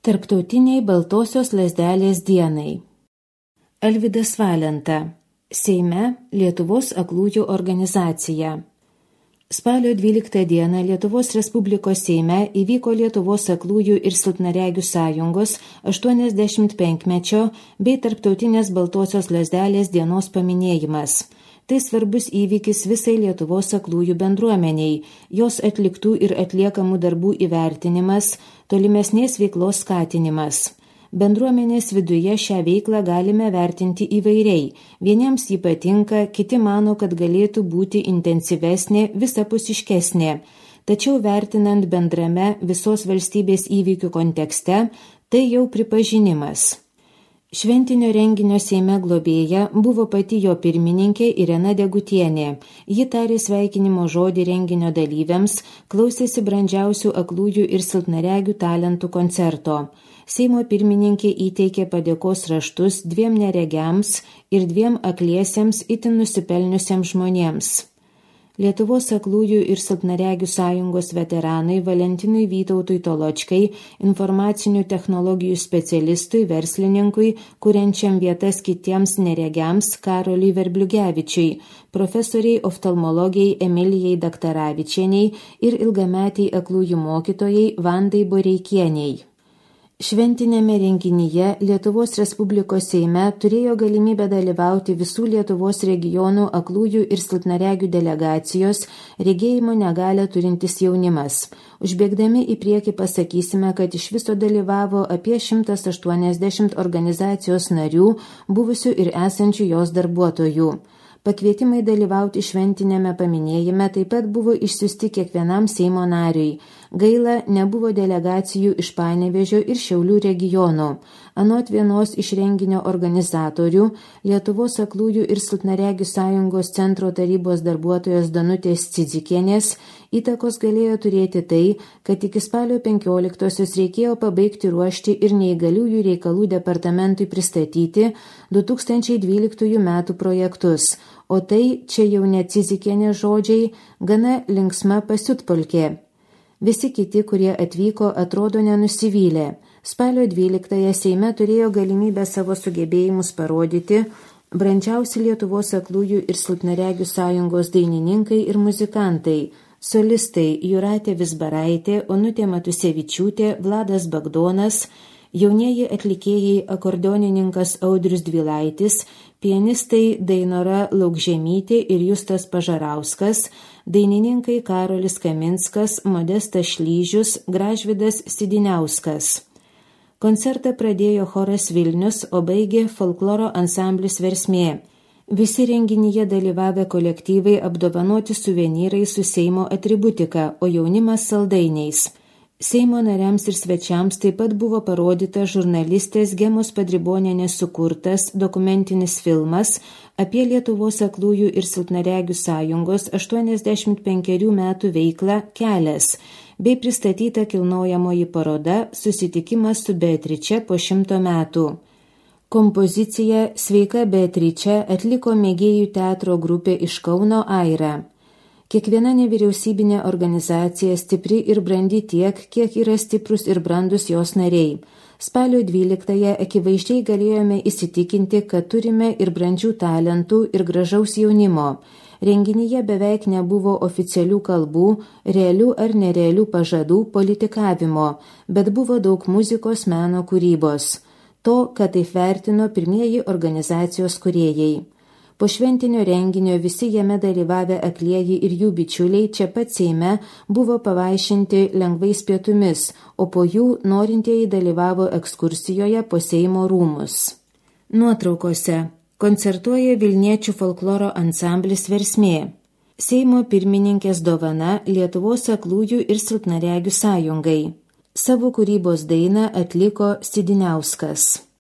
Tarptautiniai baltosios lazdelės dienai. Alvydas Valenta. Seime Lietuvos aklųjų organizacija. Spalio 12 dieną Lietuvos Respublikos Seime įvyko Lietuvos aklųjų ir silpnaregių sąjungos 85-mečio bei Tarptautinės baltosios lazdelės dienos paminėjimas. Tai svarbus įvykis visai Lietuvos aklųjų bendruomeniai, jos atliktų ir atliekamų darbų įvertinimas, tolimesnės veiklos skatinimas. Bendruomenės viduje šią veiklą galime vertinti įvairiai. Vieniems ji patinka, kiti mano, kad galėtų būti intensyvesnė, visapusiškesnė. Tačiau vertinant bendrame visos valstybės įvykių kontekste, tai jau pripažinimas. Šventinio renginio Seime globėja buvo pati jo pirmininkė Irena Degutienė. Ji tarė sveikinimo žodį renginio dalyviams, klausėsi brandžiausių aklųjų ir silpnaregių talentų koncerto. Seimo pirmininkė įteikė padėkos raštus 2 neregiams ir 2 akliesiems itin nusipelniusiems žmonėms. Lietuvos aklųjų ir silpnaregių sąjungos veteranai Valentinui Vytautui Toločkai, informacinių technologijų specialistui, verslininkui, kuriančiam vietas kitiems neregiams Karoliui Verbliugevičiui, profesoriai oftalmologijai Emilijai Daktaravičieniai ir ilgametiai aklųjų mokytojai Vandai Boreikieniai. Šventinėme renginyje Lietuvos Respublikos Seime turėjo galimybę dalyvauti visų Lietuvos regionų aklųjų ir silpnaregių delegacijos, regėjimo negalią turintis jaunimas. Užbėgdami į priekį pasakysime, kad iš viso dalyvavo apie 180 organizacijos narių, buvusių ir esančių jos darbuotojų. Pakvietimai dalyvauti šventinėme paminėjime taip pat buvo išsiųsti kiekvienam Seimo nariui. Gaila, nebuvo delegacijų iš Panevėžio ir Šiaulių regionų. Anot vienos iš renginio organizatorių, Lietuvos aklųjų ir silpnaregių sąjungos centro tarybos darbuotojos Danutės Cidzikienės, įtakos galėjo turėti tai, kad iki spalio 15-osios reikėjo pabaigti ruošti ir neįgaliųjų reikalų departamentui pristatyti 2012 metų projektus. O tai, čia jau ne Cidzikienės žodžiai, gana linksma pasiutpolkė. Visi kiti, kurie atvyko, atrodo nenusivylė. Spalio 12-ąją Seime turėjo galimybę savo sugebėjimus parodyti brandžiausi Lietuvos aklųjų ir silpnaregių sąjungos dainininkai ir muzikantai, solistai Jūratė Vizbaraitė, Onutė Matusevičiūtė, Vladas Bagdonas, jaunieji atlikėjai akordeonininkas Audrius Dvilaitis, pianistai Dainora Laukžemytė ir Justas Pažarauskas, dainininkai Karolis Kaminskas, Modestas Šlyžius, Gražvydas Sidiniauskas. Koncertą pradėjo choras Vilnius, o baigė folkloro ansamblis Versmė. Visi renginyje dalyvavę kolektyvai apdovanoti suvenyrai su Seimo atributika, o jaunimas saldainiais. Seimo nariams ir svečiams taip pat buvo parodyta žurnalistės Gemos Padribonienės sukurtas dokumentinis filmas apie Lietuvos aklųjų ir silpnaregių sąjungos 85 metų veiklą Kelias, bei pristatyta kilnojamoji paroda Susitikimas su Beatriče po 100 metų. Kompoziciją Sveika Beatriče atliko mėgėjų teatro grupė iš Kauno Aira. Kiekviena nevyriausybinė organizacija stipri ir brandi tiek, kiek yra stiprus ir brandus jos nariai. Spalio 12-ąją akivaizdžiai galėjome įsitikinti, kad turime ir brandžių talentų ir gražaus jaunimo. Renginyje beveik nebuvo oficialių kalbų, realių ar nerealių pažadų, politikavimo, bet buvo daug muzikos, meno, kūrybos. To, kad taip vertino pirmieji organizacijos kūrėjai. Po šventinio renginio visi jame dalyvavę aklieji ir jų bičiuliai čia pat Seime buvo pavaišinti lengvais pietumis, o po jų norintieji dalyvavo ekskursijoje po Seimo rūmus. Nuotraukose koncertuoja Vilniečių folkloro ansamblis Versmė. Seimo pirmininkės dovana Lietuvos aklųjų ir silpnaregių sąjungai. Savo kūrybos dainą atliko Sidiniauskas.